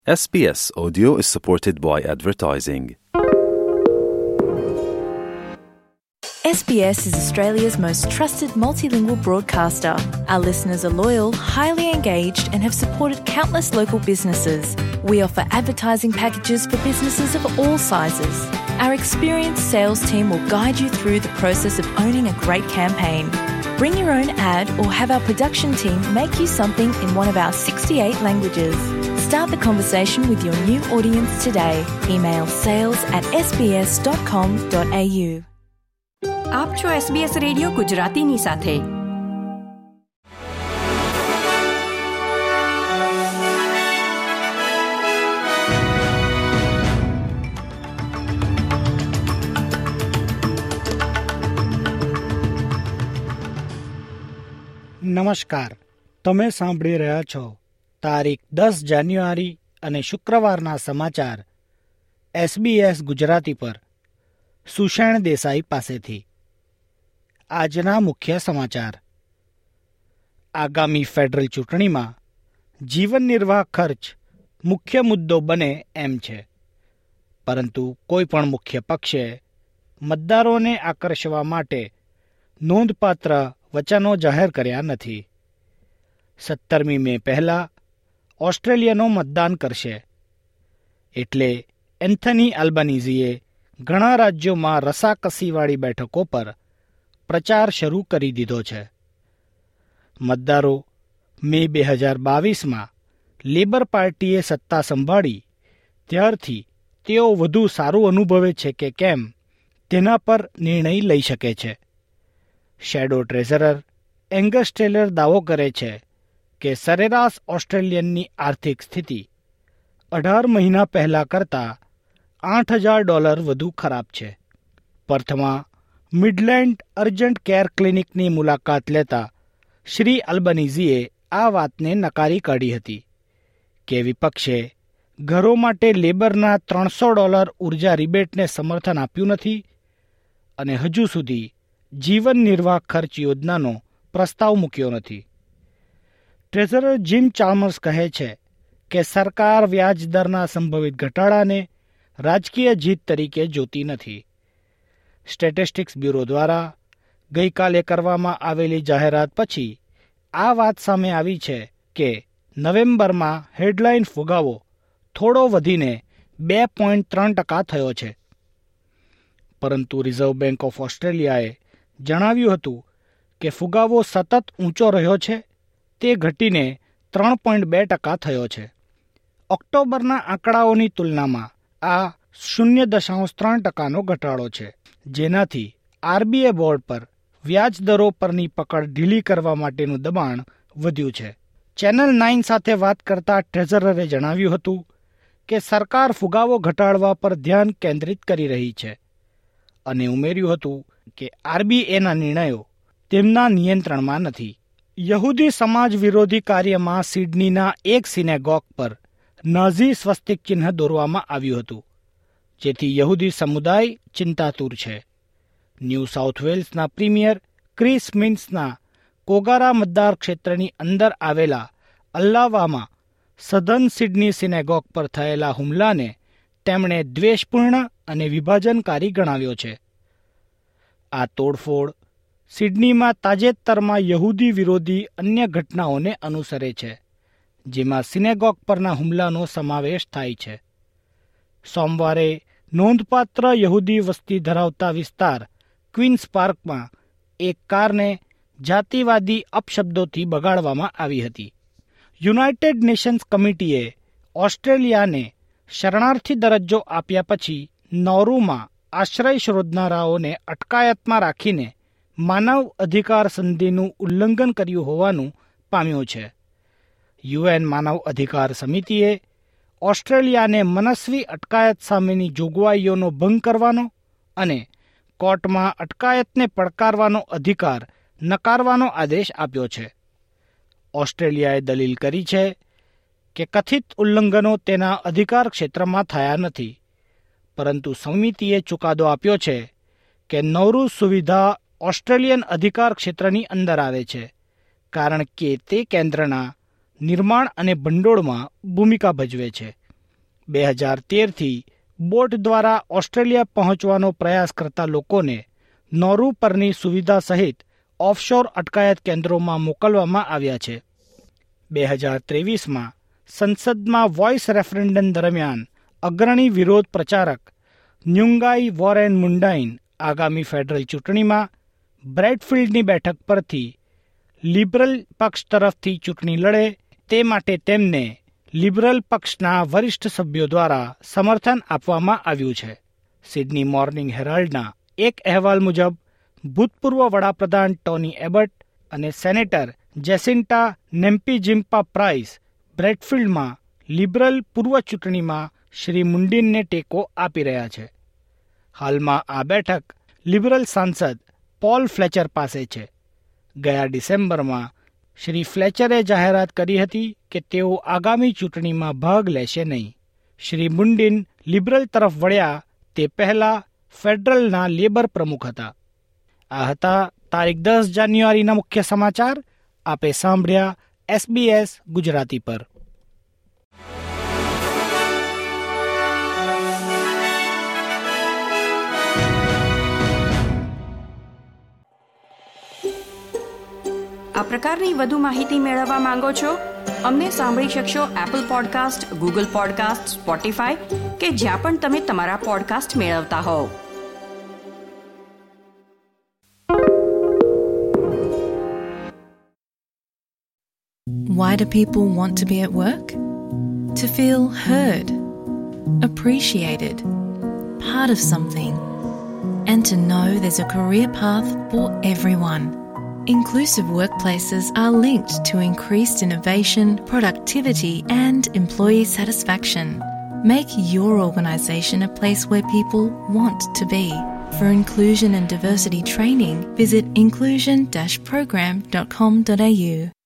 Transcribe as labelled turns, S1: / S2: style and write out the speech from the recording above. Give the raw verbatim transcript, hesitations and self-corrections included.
S1: S B S Audio is supported by advertising.
S2: S B S is Australia's most trusted multilingual broadcaster. Our listeners are loyal, highly engaged and have supported countless local businesses. We offer advertising packages for businesses of all sizes. Our experienced sales team will guide you through the process of owning a great campaign. Bring your own ad or have our production team make you something in one of our sixty-eight languages. Start the conversation with your new audience today. Email sales at s b s dot com dot a u.
S3: આપ છો S B S radio ગુજરાતીની સાથે.
S4: નમસ્કાર, તમે સાંભળી રહ્યા છો તારીખ દસ જાન્યુઆરી અને શુક્રવારના સમાચાર એસબીએસ ગુજરાતી પર સુષેણ દેસાઈ પાસેથી. આજના મુખ્ય સમાચાર. આગામી ફેડરલ ચૂંટણીમાં જીવન નિર્વાહ ખર્ચ મુખ્ય મુદ્દો બને એમ છે, પરંતુ કોઈ પણ મુખ્ય પક્ષે મતદારોને આકર્ષવા માટે નોંધપાત્ર વચનો જાહેર કર્યા નથી. સત્તરમી મે પહેલાં ઓસ્ટ્રેલિયનો મતદાન કરશે, એટલે એન્થની આલ્બનીઝીએ ઘણા રાજ્યોમાં રસાકસીવાળી બેઠકો પર પ્રચાર શરૂ કરી દીધો છે. મતદારો મે બે હજાર બાવીસમાં લેબર પાર્ટીએ સત્તા સંભાળી ત્યારથી તેઓ વધુ સારું અનુભવે છે કે કેમ તેના પર નિર્ણય લઈ શકે છે. શેડો ટ્રેઝરર એંગસ ટેલર દાવો કરે છે કે સરેરાશ ઓસ્ટ્રેલિયનની આર્થિક સ્થિતિ અઢાર મહિના પહેલાં કરતાં આઠ હજાર ડોલર વધુ ખરાબ છે. પર્થમાં મિડલેન્ડ અર્જન્ટ કેર ક્લિનિકની મુલાકાત લેતા શ્રી આલ્બનીઝીએ આ વાતને નકારી કાઢી હતી કે વિપક્ષે ઘરો માટે લેબરના ત્રણસો ડોલર ઉર્જા રિબેટને સમર્થન આપ્યું નથી અને હજુ સુધી જીવન નિર્વાહ ખર્ચ યોજનાનો પ્રસ્તાવ મૂક્યો નથી. ટ્રેઝરર જીમ ચાલ્મર્સ કહે છે કે સરકાર વ્યાજ દરના સંભવિત ઘટાડાને રાજકીય જીત તરીકે જોતી નથી. સ્ટેટિસ્ટિક્સ બ્યુરો દ્વારા ગઈકાલે કરવામાં આવેલી જાહેરાત પછી આ વાત સામે આવી છે કે નવેમ્બરમાં હેડલાઇન ફુગાવો થોડો વધીને બે પોઈન્ટ ત્રણ ટકા થયો છે, પરંતુ રિઝર્વ બેંક ઓફ ઓસ્ટ્રેલિયાએ જણાવ્યું હતું કે ફુગાવો સતત ઊંચો રહ્યો છે, તે ઘટીને ત્રણ પોઈન્ટ બે ટકા થયો છે. ઓક્ટોબરના આંકડાઓની તુલનામાં આ શૂન્ય દશાંશ ત્રણ ટકાનો ઘટાડો છે, જેનાથી આરબીઆઈ બોર્ડ પર વ્યાજ દરો પરની પકડ ઢીલી કરવા માટેનું દબાણ વધ્યું છે. ચેનલ નાઇન સાથે વાત કરતા ટ્રેઝરરે જણાવ્યું હતું કે સરકાર ફુગાવો ઘટાડવા પર ધ્યાન કેન્દ્રિત કરી રહી છે અને ઉમેર્યું હતું કે આરબીઆઈના નિર્ણયો તેમના નિયંત્રણમાં નથી. યહૂદી સમાજ વિરોધી કાર્યમાં સિડનીના એક સિનેગોગ પર નાઝી સ્વસ્તિક ચિહ્ન દોરવામાં આવ્યું હતું, જેથી યહૂદી સમુદાય ચિંતાતુર છે. ન્યૂ સાઉથ વેલ્સના પ્રીમિયર ક્રિસ મિન્સના કોગારા મતદાર ક્ષેત્રની અંદર આવેલા અલ્લાવામાં સધન સિડની સિનેગોગ પર થયેલા હુમલાને તેમણે દ્વેષપૂર્ણ અને વિભાજનકારી ગણાવ્યો છે. આ તોડફોડ સિડનીમાં તાજેતરમાં યહૂદી વિરોધી અન્ય ઘટનાઓને અનુસરે છે, જેમાં સિનેગોગ પરના હુમલાનો સમાવેશ થાય છે. સોમવારે નોંધપાત્ર યહૂદી વસ્તી ધરાવતા વિસ્તાર ક્વીન્સ પાર્કમાં એક કારને જાતિવાદી અપશબ્દોથી બગાડવામાં આવી હતી. યુનાઇટેડ નેશન્સ કમિટીએ ઓસ્ટ્રેલિયાને શરણાર્થી દરજ્જો આપ્યા પછી નૌરૂમાં આશ્રય શોધનારાઓને અટકાયતમાં રાખીને માનવ અધિકાર સંધિનું ઉલ્લંઘન કર્યું હોવાનું પામ્યું છે. યુએન માનવ અધિકાર સમિતિએ ઓસ્ટ્રેલિયાને મનસ્વી અટકાયત સામેની જોગવાઈઓનો ભંગ કરવાનો અને કોર્ટમાં અટકાયતને પડકારવાનો અધિકાર નકારવાનો આદેશ આપ્યો છે. ઓસ્ટ્રેલિયાએ દલીલ કરી છે કે કથિત ઉલ્લંઘનો તેના અધિકાર ક્ષેત્રમાં થયા નથી, પરંતુ સમિતિએ ચુકાદો આપ્યો છે કે નૌરૂ સુવિધા ઓસ્ટ્રેલિયન અધિકાર ક્ષેત્રની અંદર આવે છે, કારણ કે તે કેન્દ્રના નિર્માણ અને ભંડોળમાં ભૂમિકા ભજવે છે. બે હજાર તેરથી બોટ દ્વારા ઓસ્ટ્રેલિયા પહોંચવાનો પ્રયાસ કરતા લોકોને નોરુ પરની સુવિધા સહિત ઓફશોર અટકાયત કેન્દ્રોમાં મોકલવામાં આવ્યા છે. બે હજાર ત્રેવીસમાં સંસદમાં વોઇસ રેફરેન્ડમ દરમિયાન અગ્રણી વિરોધ પ્રચારક ન્યુંગાઈ વોરેન મુંડાઇન આગામી ફેડરલ ચૂંટણીમાં બ્રેડફિલ્ડની બેઠક પરથી લિબરલ પક્ષ તરફથી ચૂંટણી લડે તે માટે તેમને લિબરલ પક્ષના વરિષ્ઠ સભ્યો દ્વારા સમર્થન આપવામાં આવ્યું છે. સિડની મોર્નિંગ હેરાલ્ડના એક અહેવાલ મુજબ ભૂતપૂર્વ વડાપ્રધાન ટોની એબટ અને સેનેટર જેસિન્ટા નેમ્પીજિમ્પા પ્રાઇસ બ્રેડફિલ્ડમાં લિબરલ પૂર્વ ચૂંટણીમાં શ્રી મુંડિનને ટેકો આપી રહ્યા છે. હાલમાં આ બેઠક લિબરલ સાંસદ પોલ ફ્લેચર પાસે છે. ગયા ડિસેમ્બરમાં શ્રી ફ્લેચરે જાહેરાત કરી હતી કે તેઓ આગામી ચૂંટણીમાં ભાગ લેશે નહીં. શ્રી મુંડિન લિબરલ તરફ વળ્યા તે પહેલા ફેડરલના લેબર પ્રમુખ હતા. આ હતા તારીખ દસ જાન્યુઆરીના મુખ્ય સમાચાર. આપે સાંભળ્યા એસબીએસ ગુજરાતી પર.
S3: આ પ્રકારની વધુ માહિતી મેળવવા માંગો છો? અમને સાંભળી શકશો Apple podcast, Google podcast, Spotify કે જ્યાં પણ તમે તમારા પોડકાસ્ટ મેળવતા હોવ.
S2: Why do people want to be at work? To feel heard, appreciated, part of something, and to know there's a career path for everyone. Inclusive workplaces are linked to increased innovation, productivity, and employee satisfaction. Make your organisation a place where people want to be. For inclusion and diversity training, visit inclusion dash program dot com dot a u.